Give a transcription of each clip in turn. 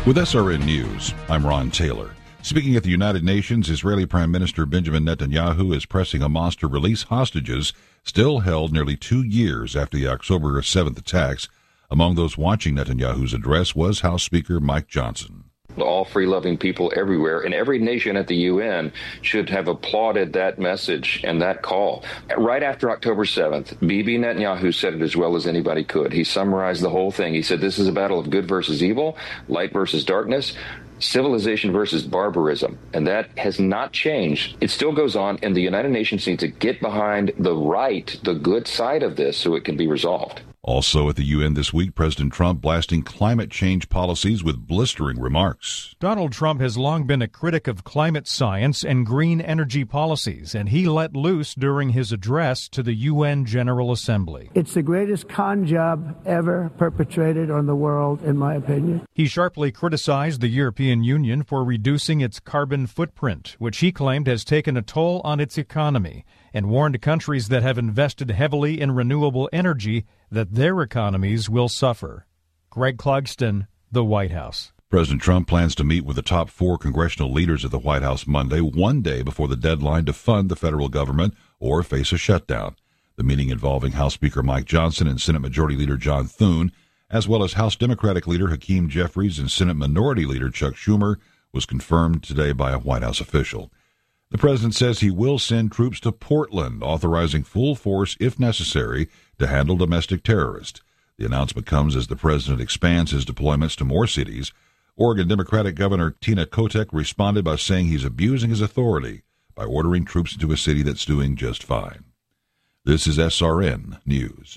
With SRN News, I'm Ron Taylor. Speaking at the United Nations, Israeli Prime Minister Benjamin Netanyahu is pressing Hamas to release hostages still held nearly 2 years after the October 7th attacks. Among those watching Netanyahu's address was House Speaker Mike Johnson. All free-loving people everywhere and every nation at the UN should have applauded that message and that call. Right after October 7th, Bibi Netanyahu said it as well as anybody could. He summarized the whole thing. He said this is a battle of good versus evil, light versus darkness, civilization versus barbarism, and that has not changed. It still goes on, and the United Nations needs to get behind the good side of this so it can be resolved. Also at the UN this week, President Trump blasting climate change policies with blistering remarks. Donald Trump has long been a critic of climate science and green energy policies, and he let loose during his address to the UN General Assembly. It's the greatest con job ever perpetrated on the world, in my opinion. He sharply criticized the European Union for reducing its carbon footprint, which he claimed has taken a toll on its economy, and warned countries that have invested heavily in renewable energy that their economies will suffer. Greg Clugston, the White House. President Trump plans to meet with the top 4 congressional leaders at the White House Monday, one day before the deadline to fund the federal government or face a shutdown. The meeting involving House Speaker Mike Johnson and Senate Majority Leader John Thune, as well as House Democratic Leader Hakeem Jeffries and Senate Minority Leader Chuck Schumer, was confirmed today by a White House official. The president says he will send troops to Portland, authorizing full force, if necessary, to handle domestic terrorists. The announcement comes as the president expands his deployments to more cities. Oregon Democratic Governor Tina Kotek responded by saying he's abusing his authority by ordering troops into a city that's doing just fine. This is SRN News.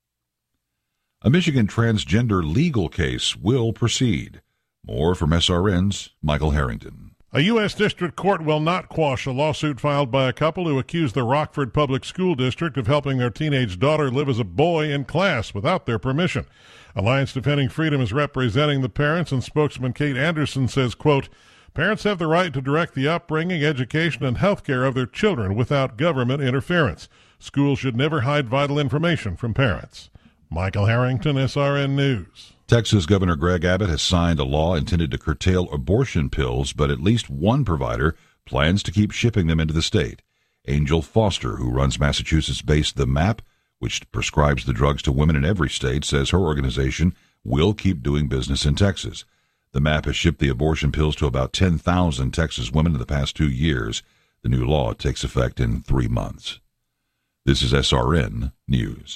A Michigan transgender legal case will proceed. More from SRN's Michael Harrington. A U.S. District Court will not quash a lawsuit filed by a couple who accuse the Rockford Public School District of helping their teenage daughter live as a boy in class without their permission. Alliance Defending Freedom is representing the parents, and spokesman Kate Anderson says, quote, "Parents have the right to direct the upbringing, education, and health care of their children without government interference. Schools should never hide vital information from parents." Michael Harrington, SRN News. Texas Governor Greg Abbott has signed a law intended to curtail abortion pills, but at least one provider plans to keep shipping them into the state. Angel Foster, who runs Massachusetts-based The Map, which prescribes the drugs to women in every state, says her organization will keep doing business in Texas. The Map has shipped the abortion pills to about 10,000 Texas women in the past 2 years. The new law takes effect in 3 months. This is SRN News.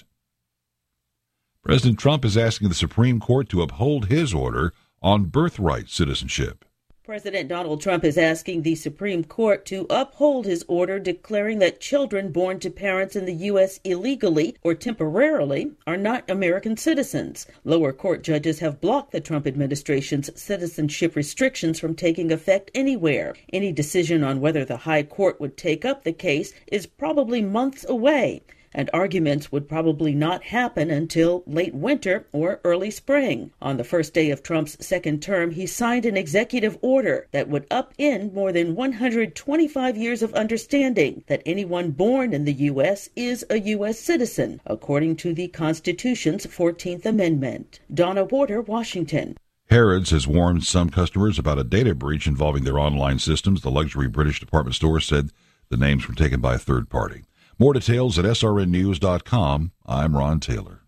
President Trump is asking the Supreme Court to uphold his order on birthright citizenship. President Donald Trump is asking the Supreme Court to uphold his order declaring that children born to parents in the U.S. illegally or temporarily are not American citizens. Lower court judges have blocked the Trump administration's citizenship restrictions from taking effect anywhere. Any decision on whether the High Court would take up the case is probably months away, and arguments would probably not happen until late winter or early spring. On the first day of Trump's second term, he signed an executive order that would upend more than 125 years of understanding that anyone born in the U.S. is a U.S. citizen, according to the Constitution's 14th Amendment. Donna Warder, Washington. Harrods has warned some customers about a data breach involving their online systems. The luxury British department store said the names were taken by a third party. More details at srnnews.com. I'm Ron Taylor.